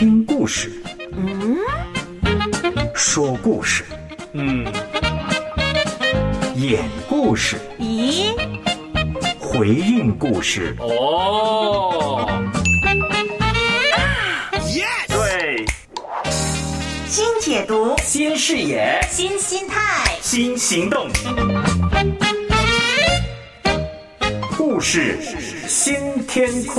听故事，说故事，演故事， 咦， 回应故事。 哦， 对， 新解读， 新视野， 新心态， 新行动，故事新天空。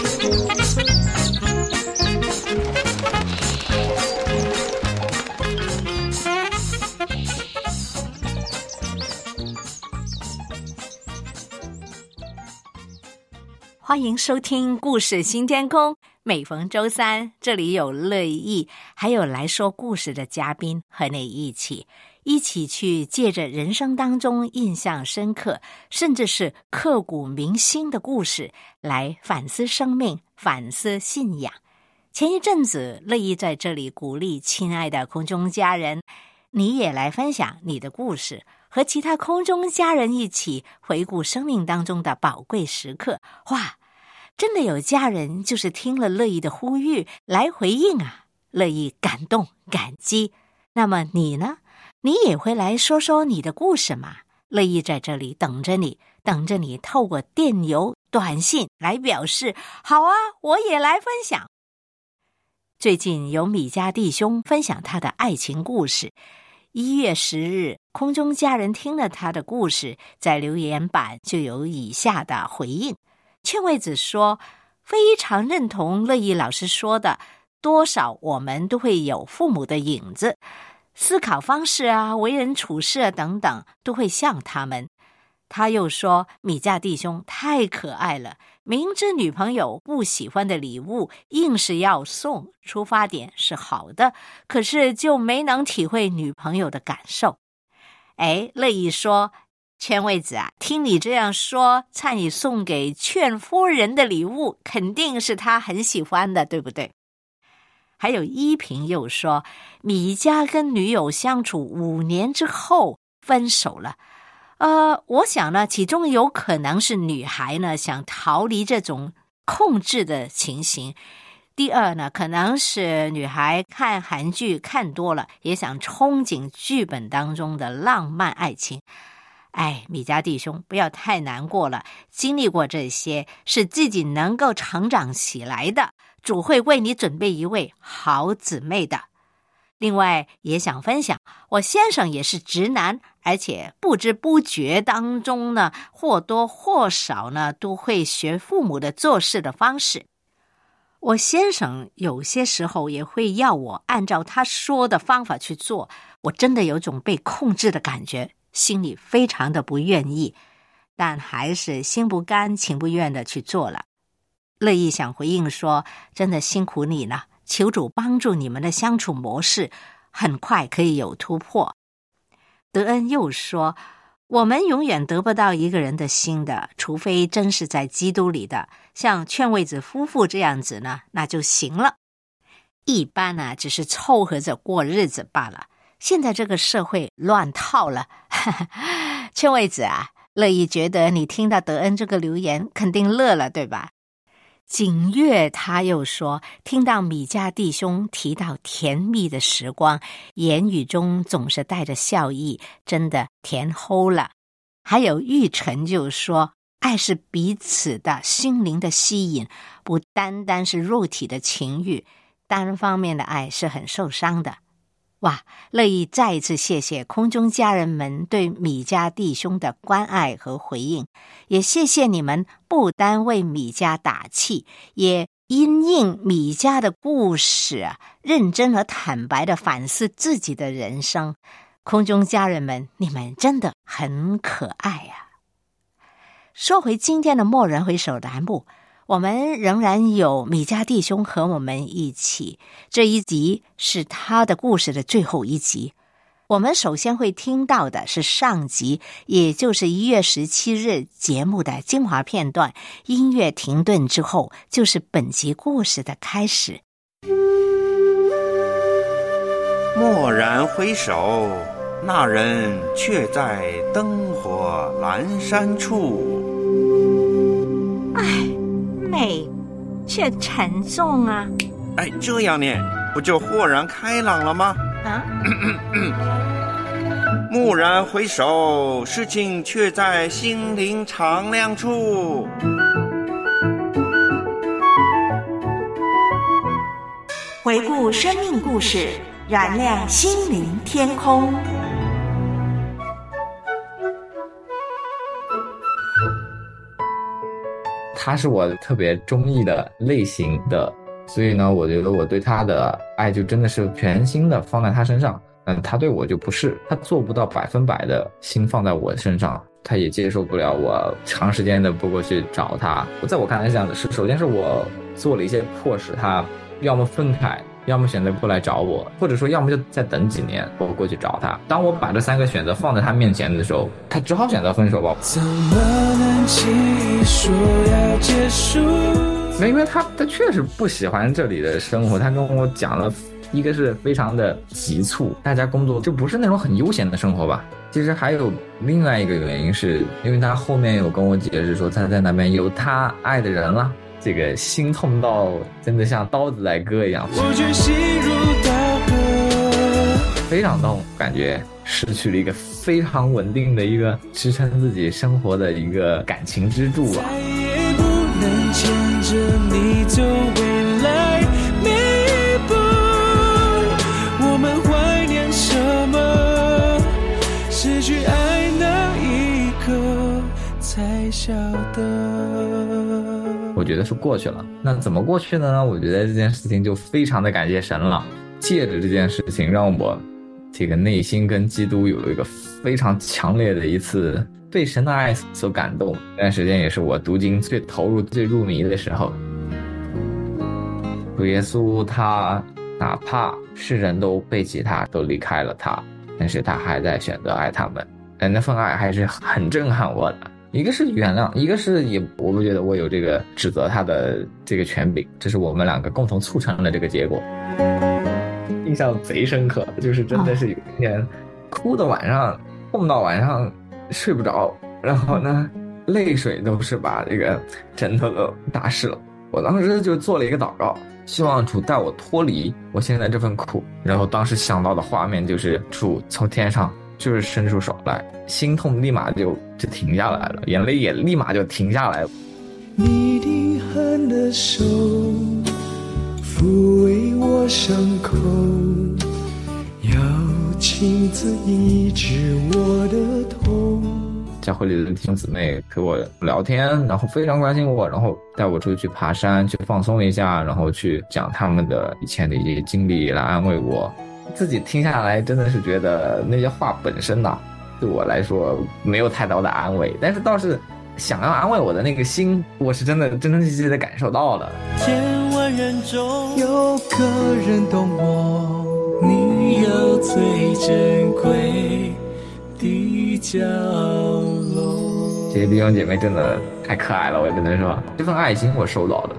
欢迎收听故事新天空，每逢周三，这里有乐意，还有来说故事的嘉宾和你一起去借着人生当中印象深刻，甚至是刻骨铭心的故事来反思生命，反思信仰。前一阵子，乐意在这里鼓励亲爱的空中家人，你也来分享你的故事，和其他空中家人一起回顾生命当中的宝贵时刻。哇，真的有家人就是听了乐意的呼吁来回应啊，乐意感动感激。那么你呢？你也会来说说你的故事吗？乐意在这里等着你透过电邮短信来表示，好啊，我也来分享。最近有米家弟兄分享他的爱情故事，1月10日空中家人听了他的故事，在留言板就有以下的回应。劝慰子说，非常认同乐意老师说的，多少我们都会有父母的影子，思考方式啊，为人处事啊等等都会像他们。他又说，米家弟兄太可爱了，明知女朋友不喜欢的礼物硬是要送，出发点是好的，可是就没能体会女朋友的感受。乐意说，劝慰子啊，听你这样说，猜你送给劝夫人的礼物肯定是他很喜欢的，对不对？还有依萍又说，米家跟女友相处5年之后分手了。我想呢，其中有可能是女孩呢想逃离这种控制的情形。第二呢，可能是女孩看韩剧看多了，也想憧憬剧本当中的浪漫爱情。米家弟兄不要太难过了，经历过这些是自己能够成长起来的，主会为你准备一位好姊妹的。另外也想分享，我先生也是直男，而且不知不觉当中呢，或多或少呢都会学父母的做事的方式。我先生有些时候也会要我按照他说的方法去做，我真的有种被控制的感觉，心里非常的不愿意，但还是心不甘情不愿的去做了。乐意想回应说，真的辛苦你了，求主帮助你们的相处模式很快可以有突破。德恩又说，我们永远得不到一个人的心的，除非真是在基督里的，像劝慰子夫妇这样子呢，那就行了。一般呢，只是凑合着过日子罢了。现在这个社会乱套了。劝慰子啊，乐意觉得你听到德恩这个留言肯定乐了，对吧？景月他又说，听到米家弟兄提到甜蜜的时光，言语中总是带着笑意，真的甜齁了。还有玉成就说，爱是彼此的心灵的吸引，不单单是肉体的情欲，单方面的爱是很受伤的。哇，乐意再一次谢谢空中家人们对米家弟兄的关爱和回应，也谢谢你们不单为米家打气，也因应米家的故事认真和坦白地反思自己的人生。空中家人们，你们真的很可爱啊。说回今天的蓦然回首栏目，我们仍然有米家弟兄和我们一起，这一集是他的故事的最后一集。我们首先会听到的是上集，也就是1月17日节目的精华片段，音乐停顿之后就是本集故事的开始。 蓦然回首，那人却在灯火阑珊处。 美却沉重啊。 哎，这样念不就豁然开朗了吗？ 啊？ 蓦然回首，事情却在心灵敞亮处。 回顾生命故事，燃亮心灵天空。 他是我特别中意的类型的，所以呢，我觉得我对他的爱就真的是全心的放在他身上。他对我就不是，他做不到100%的心放在我身上，他也接受不了我长时间的不过去找他。在我看来，这样的是，首先是我做了一些迫使他要么分开，要么选择不来找我，或者说要么就再等几年我过去找他。当我把这3个选择放在他面前的时候，他只好选择分手吧。 怎么能轻易说要结束？ 因为他确实不喜欢这里的生活，他跟我讲了，一个是非常的急促，大家工作就不是那种很悠闲的生活吧。其实还有另外一个原因，是因为他后面有跟我解释说他在那边有他爱的人了，这个心痛到真的像刀子来割一样， 我却心如刀割， 非常痛，感觉失去了一个非常稳定的一个支撑自己生活的一个感情支柱吧。 再也不能牵着你走未来每一步，我们怀念什么？失去爱那一刻才晓得。 我觉得是过去了，那怎么过去的呢？我觉得这件事情就非常的感谢神了，借着这件事情让我这个内心跟基督有一个非常强烈的一次被神的爱所感动。这段时间也是我读经最投入最入迷的时候。主耶稣他哪怕世人都背弃他，都离开了他，但是他还在选择爱他们，那份爱还是很震撼我的。一个是原谅，一个是我不觉得我有这个指责他的这个权柄，这是我们2个共同促成了这个结果。印象贼深刻，就是真的是有一天哭的晚上，痛到晚上睡不着，然后呢泪水都是把这个枕头都打湿了。我当时就做了一个祷告，希望主带我脱离我现在这份苦。然后当时想到的画面就是主从天上就是伸出手来，心痛立马就停下来了，眼泪也立马就停下来了。 你的狠的手抚慰我伤口，要亲自医治我的痛。 教会里的弟兄姊妹和我聊天，然后非常关心我，然后带我出去爬山去放松一下，然后去讲他们的以前的一些经历来安慰我。自己听下来真的是觉得那些话本身呐，对我来说没有太多的安慰，但是倒是想要安慰我的那个心，我是真的真真切切的感受到了。 千万人中有个人懂我，你有最珍贵的角落。 这些弟兄姐妹真的太可爱了，我只能说这份爱心我收到了。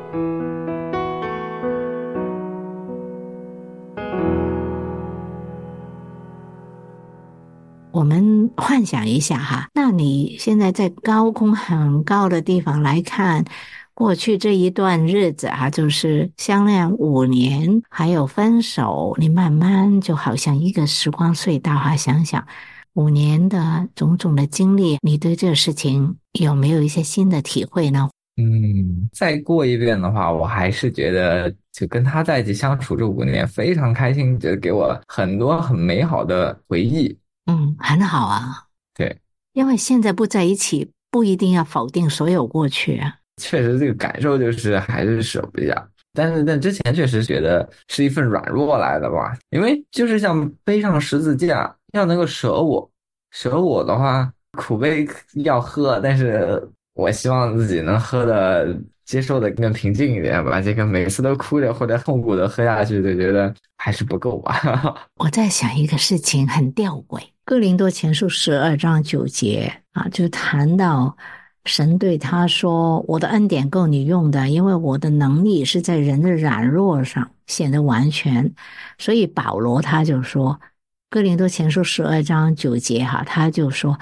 我们幻想一下哈，那你现在在高空很高的地方来看过去这一段日子哈，就是相恋5年还有分手，你慢慢就好像一个时光隧道哈，想想5年的种种的经历，你对这个事情有没有一些新的体会呢？ 再过一遍的话，我还是觉得就跟他在一起相处这5年非常开心，就给我很多很美好的回忆。 很好啊。 对， 因为现在不在一起不一定要否定所有过去啊。 确实这个感受就是还是舍不下，但之前确实觉得是一份软弱来的吧，因为就是像背上十字架，要能够舍我的话，苦杯要喝，但是我希望自己能喝的接受的更平静一点吧，这个每次都哭着或者痛苦的喝下去，就觉得还是不够吧。 我在想一个事情很吊诡，哥林多前书12章9节啊，就谈到神对他说，我的恩典够你用的，因为我的能力是在人的软弱上显得完全。所以保罗他就说，哥林多前书12章9节哈，他就说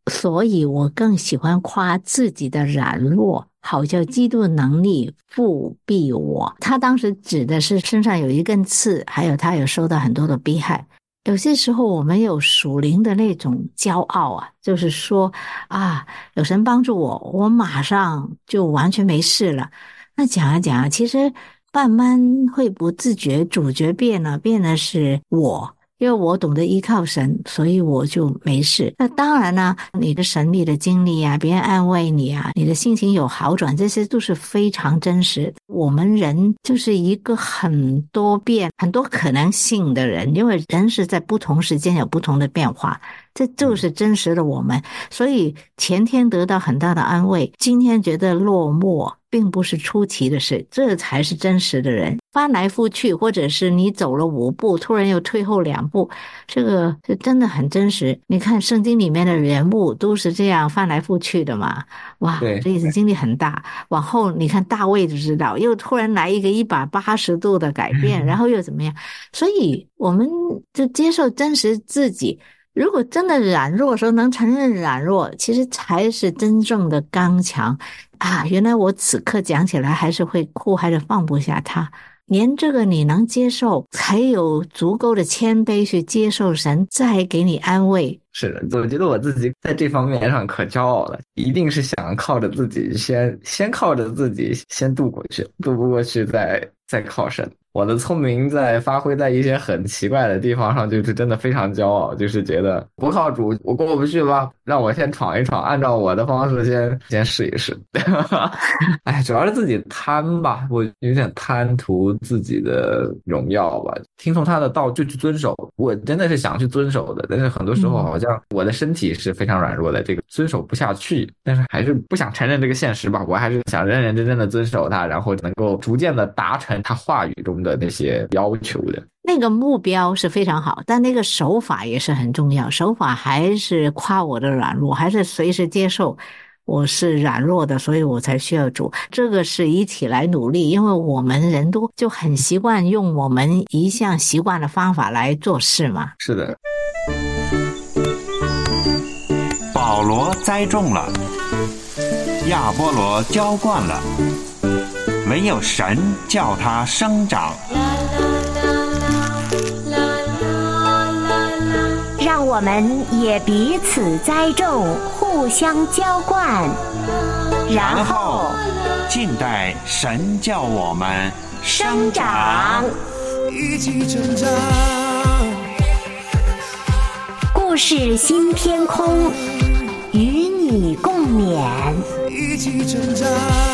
所以我更喜欢夸自己的软弱，好叫基督能力复庇我。他当时指的是身上有一根刺，还有他有受到很多的逼害。有些时候我们有属灵的那种骄傲啊，就是说啊，有神帮助我，我马上就完全没事了。那讲啊讲啊，其实慢慢会不自觉，主角变了，变的是我。因为我懂得依靠神，所以我就没事。那当然呢，你的神秘的经历啊，别人安慰你啊，你的心情有好转，这些都是非常真实。我们人就是一个很多变、很多可能性的人，因为人是在不同时间有不同的变化，这就是真实的我们。所以前天得到很大的安慰，今天觉得落寞，并不是出奇的事，这才是真实的人。翻来覆去，或者是你走了5步，突然又退后2步，这个是真的很真实。你看圣经里面的人物都是这样翻来覆去的嘛，哇，这意思经历很大。往后你看大卫就知道，又突然来一个180度的改变，然后又怎么样？所以我们就接受真实自己。如果真的软弱的时候能承认软弱，其实才是真正的刚强啊！原来我此刻讲起来还是会哭，还是放不下他。连这个你能接受，才有足够的谦卑去接受神再给你安慰。 是的，我觉得我自己在这方面上可骄傲了，一定是想靠着自己先靠着自己先渡过去，渡不过去再靠神。我的聪明在发挥在一些很奇怪的地方上，就是真的非常骄傲，就是觉得不靠主我过不去吧，让我先闯一闯，按照我的方式先试一试。哎，主要是自己贪吧，我有点贪图自己的荣耀吧，听从他的道就去遵守，我真的是想去遵守的，但是很多时候好像我的身体是非常软弱的，这个遵守不下去，但是还是不想承认这个现实吧，我还是想认认真真的遵守它，然后能够逐渐的达成他话语中的那些要求的。 那个目标是非常好，但那个手法也是很重要，手法还是夸我的软弱，还是随时接受我是软弱的，所以我才需要主。这个是一起来努力，因为我们人都就很习惯用我们一向习惯的方法来做事嘛。 是的。 保罗栽种了，亚波罗浇灌了，唯有神叫它生长。 让我们也彼此栽种，互相浇灌，然后静待神叫我们生长， 一起成长。 故事新天空，与你共勉。 一起成长。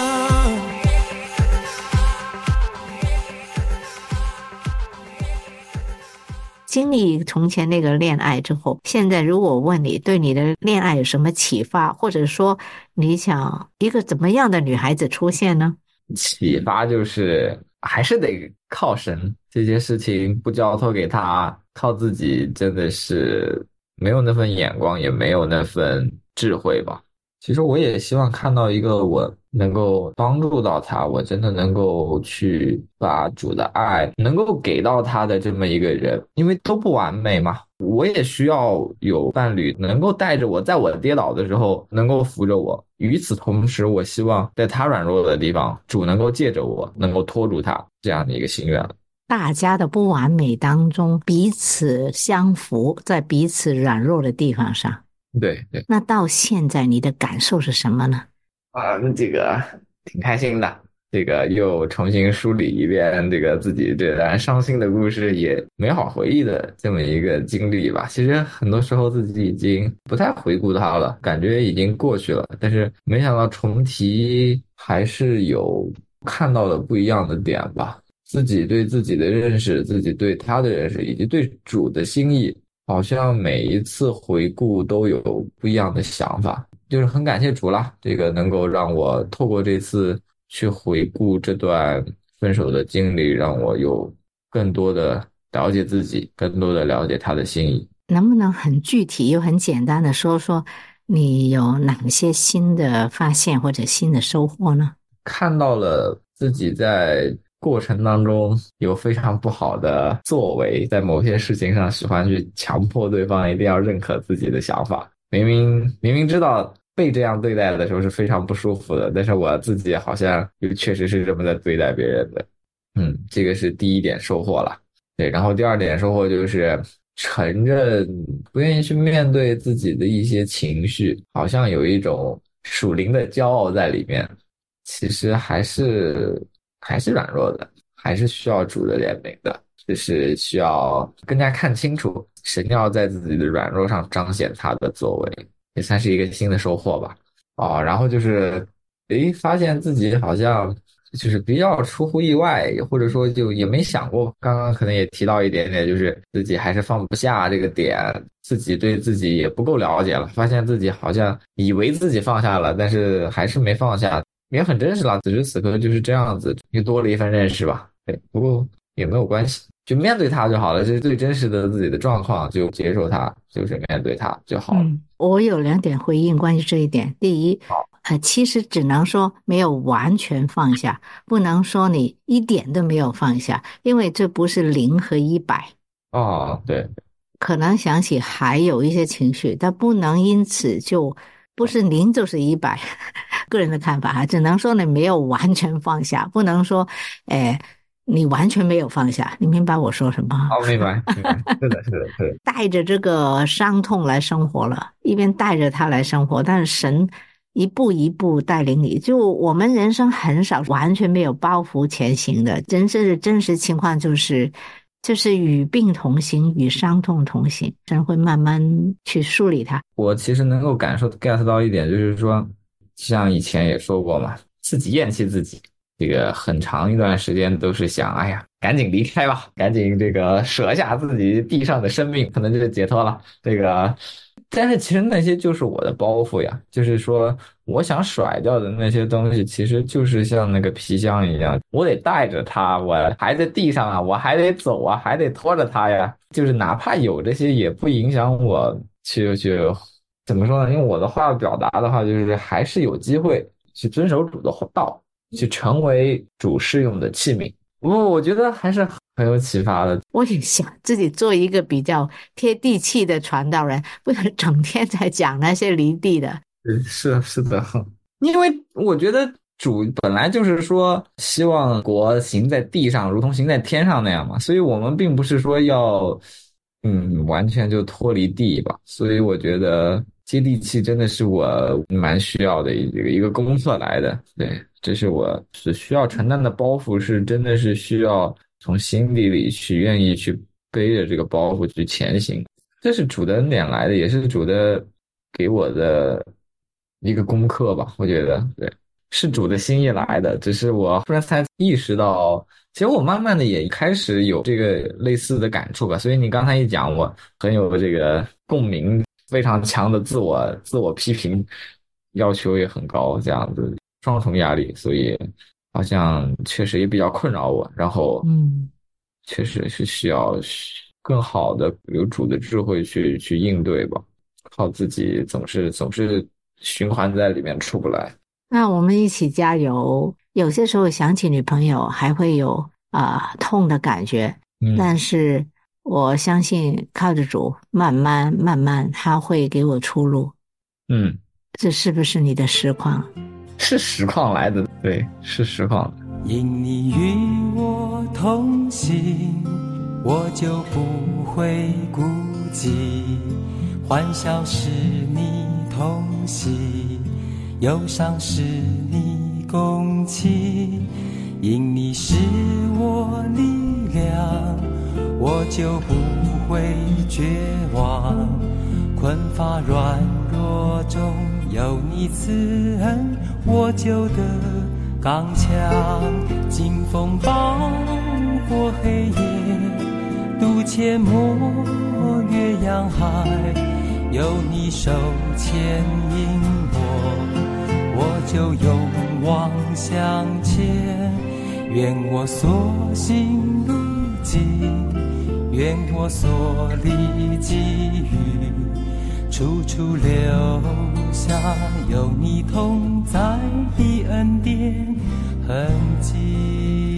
经历从前那个恋爱之后，现在如果问你对你的恋爱有什么启发，或者说你想一个怎么样的女孩子出现呢？ 启发就是还是得靠神，这些事情不交托给他，靠自己真的是没有那份眼光，也没有那份智慧吧。其实我也希望看到一个我能够帮助到他，我真的能够去把主的爱能够给到他的这么一个人，因为都不完美嘛，我也需要有伴侣能够带着我，在我跌倒的时候能够扶着我。与此同时，我希望在他软弱的地方，主能够借着我能够拖住他，这样的一个心愿。 大家的不完美当中彼此相扶，在彼此软弱的地方上。 对对。 那到现在你的感受是什么呢？ 这个挺开心的，这个又重新梳理一遍这个自己这段伤心的故事，也美好回忆的这么一个经历吧。其实很多时候自己已经不太回顾它了，感觉已经过去了，但是没想到重提还是有看到了不一样的点吧。自己对自己的认识，自己对他的认识，以及对主的心意，好像每一次回顾都有不一样的想法，就是很感谢主啦，这个能够让我透过这次去回顾这段分手的经历，让我有更多的了解自己，更多的了解他的心意。 能不能很具体又很简单的说说你有哪些新的发现或者新的收获呢？ 看到了自己在过程当中有非常不好的作为，在某些事情上喜欢去强迫对方一定要认可自己的想法， 明知道被这样对待的时候是非常不舒服的，但是我自己好像又确实是这么在对待别人的。这个是第一点收获了。对，然后第二点收获就是沉着不愿意去面对自己的一些情绪，好像有一种属灵的骄傲在里面，其实还是软弱的，还是需要主的怜悯的，就是需要更加看清楚神要在自己的软弱上彰显他的作为，也算是一个新的收获吧。然后就是发现自己好像就是比较出乎意外，或者说就也没想过，刚刚可能也提到一点点，就是自己还是放不下这个点，自己对自己也不够了解了，发现自己好像以为自己放下了，但是还是没放下，也很真实了，此时此刻就是这样子，又多了一份认识吧。对，不过也没有关系，就面对它就好了，这是最真实的自己的状况，就接受它，就是面对它就好了。 我有2点回应关于这一点。第一，其实只能说没有完全放下，不能说你一点都没有放下，因为这不是0和100。 对， 可能想起还有一些情绪，但不能因此就不是0就是100。个人的看法只能说你没有完全放下，不能说你完全没有放下。你明白我说什么？ 明白。是的。 带着这个伤痛来生活了，一边带着它来生活，但是神一步一步带领你。就我们人生很少完全没有包袱前行的，真实情况就是与病同行，与伤痛同行，神会慢慢去梳理它。 我其实能够感受 get 到一点，就是说像以前也说过嘛，自己厌弃自己，这个很长一段时间都是想赶紧离开吧，赶紧这个舍下自己地上的生命，可能就是解脱了这个。但是其实那些就是我的包袱呀，就是说我想甩掉的那些东西，其实就是像那个皮箱一样，我得带着它，我还在地上啊，我还得走啊，还得拖着它呀。就是哪怕有这些也不影响我去怎么说呢，用我的话表达的话，就是还是有机会去遵守主的道，去成为主适用的器皿。我觉得还是很有启发的。 我也想自己做一个比较贴地气的传道人，不能整天在讲那些离地的。 是的，因为我觉得主本来就是说希望国行在地上如同行在天上那样嘛，所以我们并不是说要完全就脱离地吧。所以我觉得接地气真的是我蛮需要的一个工作来的。对，这是我是需要承担的包袱，是真的是需要从心底里去愿意去背着这个包袱去前行。这是主的恩典来的，也是主的给我的一个功课吧，我觉得。对，是主的心意来的，只是我突然才意识到，其实我慢慢的也开始有这个类似的感触吧。所以你刚才一讲，我很有这个共鸣，非常强的自我批评，要求也很高，这样子双重压力，所以好像确实也比较困扰我。然后确实是需要更好的有主的智慧去应对吧，靠自己总是循环在里面出不来。 那我们一起加油。有些时候想起女朋友还会有痛的感觉，但是我相信靠着主慢慢他会给我出路。这是不是你的实况？ 是实况来的，对，是实况。 因你与我同行，我就不会孤寂，欢笑是你同喜，忧伤是你共情。因你是我力量，我就不会绝望，困乏软弱中有你慈恩，我就得刚强。经风暴过黑夜，渡阡陌越洋海，有你手牵引我就勇往向前。愿我所行路径，愿我所历际遇，处处留下有你同在的恩典痕迹。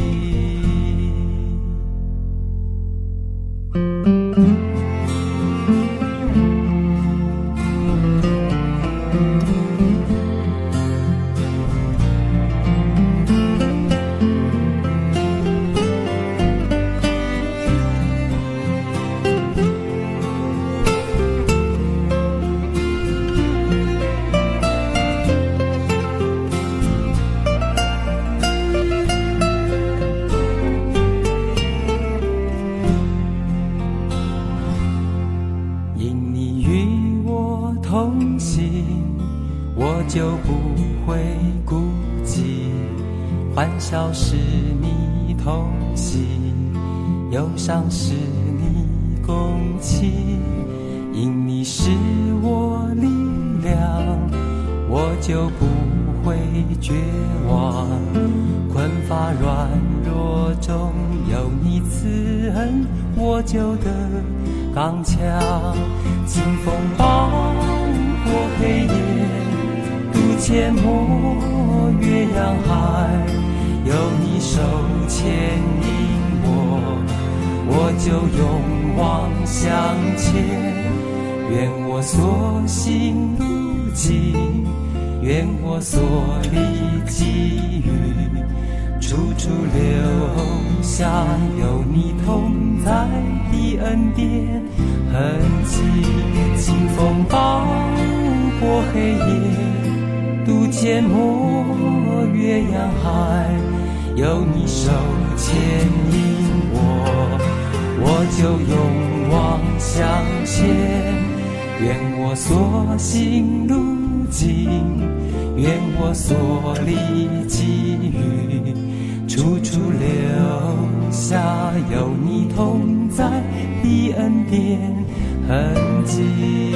欢笑是你同行，忧伤是你共情，因你是我力量，我就不会绝望。困乏软弱中有你慈恩，我就得刚强。清风暴过黑夜，渡阡陌越洋海，有你手牵引我就勇往向前。愿我所行路径，愿我所历际遇，处处留下有你同在的恩典痕迹。清风暴过黑夜，渡阡陌越洋海，有你手牵引我就勇往向前。愿我所行路径，愿我所历际遇，处处留下有你同在的恩典痕迹。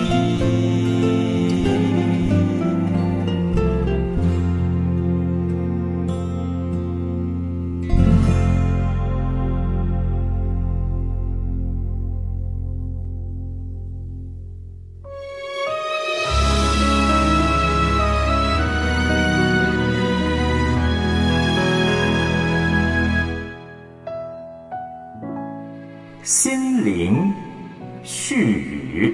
心灵絮语。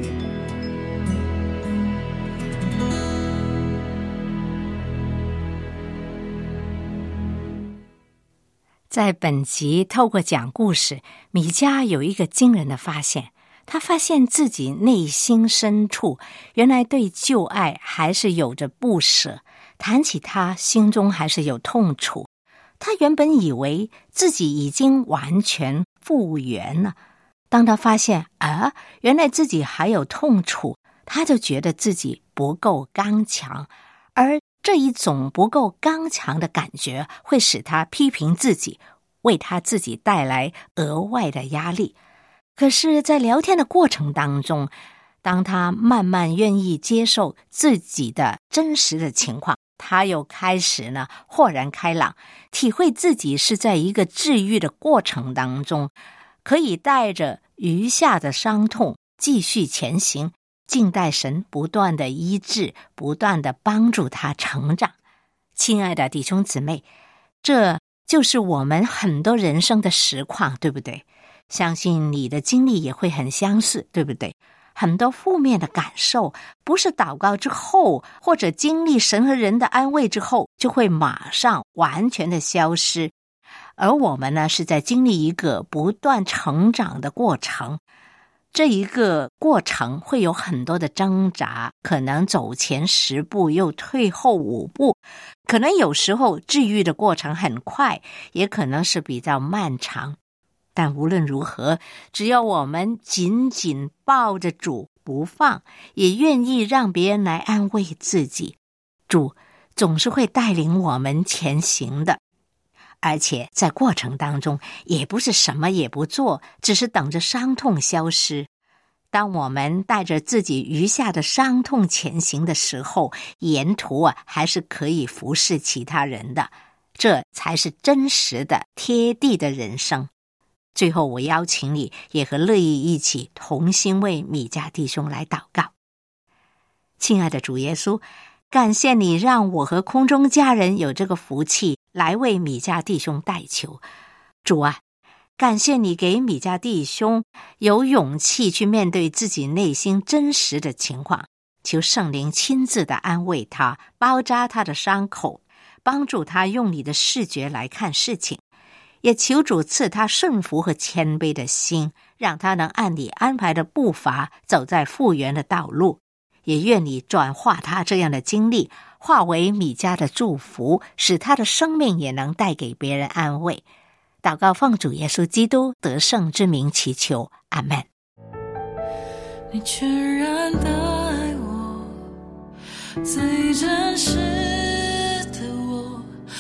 在本集透过讲故事，米迦有一个惊人的发现，他发现自己内心深处原来对旧爱还是有着不舍，谈起他心中还是有痛楚。他原本以为自己已经完全复原了，当他发现原来自己还有痛楚，他就觉得自己不够刚强，而这一种不够刚强的感觉会使他批评自己，为他自己带来额外的压力。可是在聊天的过程当中，当他慢慢愿意接受自己的真实的情况，他又开始豁然开朗，体会自己是在一个治愈的过程当中，可以带着余下的伤痛继续前行，静待神不断的医治，不断的帮助他成长。亲爱的弟兄姊妹，这就是我们很多人生的实况，对不对？相信你的经历也会很相似，对不对？很多负面的感受不是祷告之后或者经历神和人的安慰之后就会马上完全的消失，而我们是在经历一个不断成长的过程。这一个过程会有很多的挣扎，可能走前10步又退后5步，可能有时候治愈的过程很快，也可能是比较漫长。但无论如何，只要我们紧紧抱着主不放，也愿意让别人来安慰自己，主总是会带领我们前行的。而且在过程当中也不是什么也不做，只是等着伤痛消失。当我们带着自己余下的伤痛前行的时候，沿途还是可以服侍其他人的，这才是真实的贴地的人生。最后我邀请你也和乐意一起同心为米迦弟兄来祷告。亲爱的主耶稣，感谢你让我和空中家人有这个福气来为米迦弟兄代求。主啊，感谢你给米迦弟兄有勇气去面对自己内心真实的情况，求圣灵亲自的安慰他，包扎他的伤口，帮助他用你的视觉来看事情，也求主赐他顺服和谦卑的心，让他能按你安排的步伐走在复原的道路。也愿你转化他这样的经历，化为米迦的祝福，使他的生命也能带给别人安慰。祷告奉主耶稣基督得胜之名祈求，阿们。 你全然的爱我，最真实的我，你全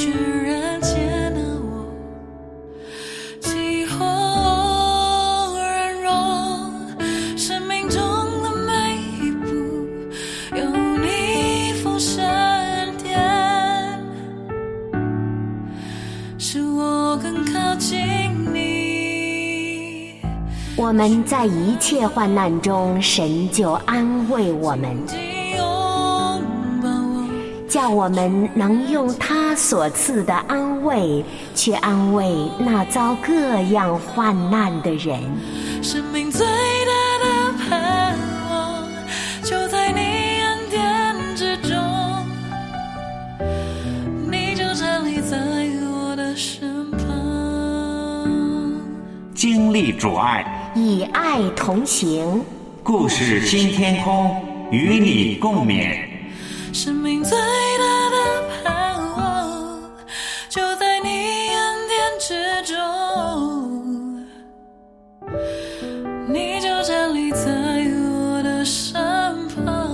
全然接纳我，气候软弱，生命中的每一步有你丰盛恩典，使我更靠近你。 我们在一切患难中，神就安慰我们，叫我们能用他所赐的安慰去安慰那遭各样患难的人。 生命最大的盼望就在你恩典之中，你就站立在我的身旁， 经历主爱， 以爱同行， 故事新天空，与你共勉。 生命最大的盼望就在你恩典之中，你就站立在我的身旁。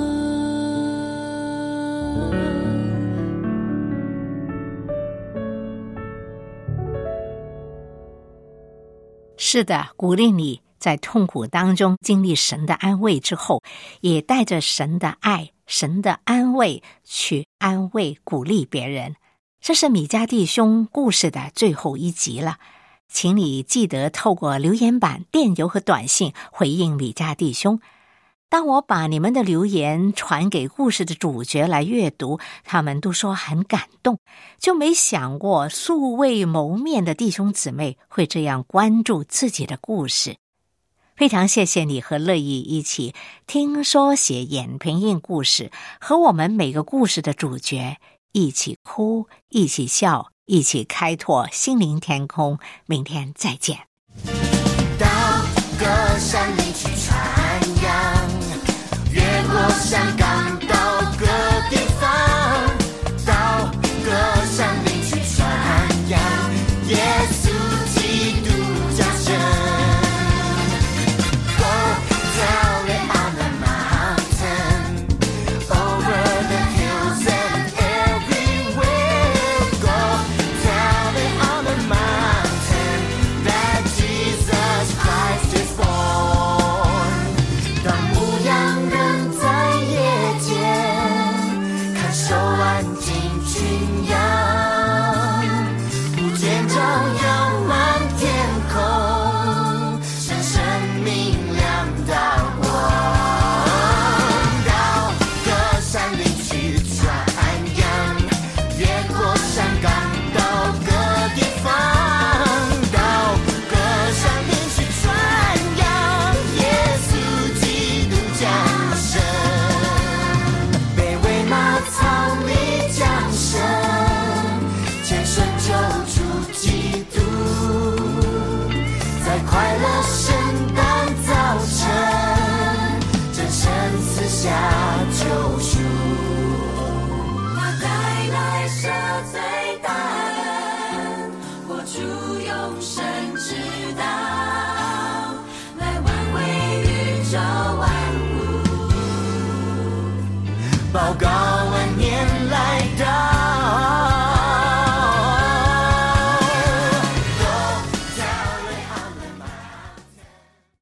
是的，鼓励你在痛苦当中经历神的安慰之后，也带着神的爱、神的安慰去安慰、鼓励别人。这是米迦弟兄故事的最后一集了，请你记得透过留言板、电邮和短信回应米迦弟兄。当我把你们的留言传给故事的主角来阅读，他们都说很感动，就没想过素未谋面的弟兄姊妹会这样关注自己的故事。非常谢谢你和乐意一起听说写演评印故事，和我们每个故事的主角一起哭，一起笑，一起开拓心灵天空。明天再见。 到各山里去传扬，越过山岗到各地方，到各山里去传扬耶稣基督降生。报告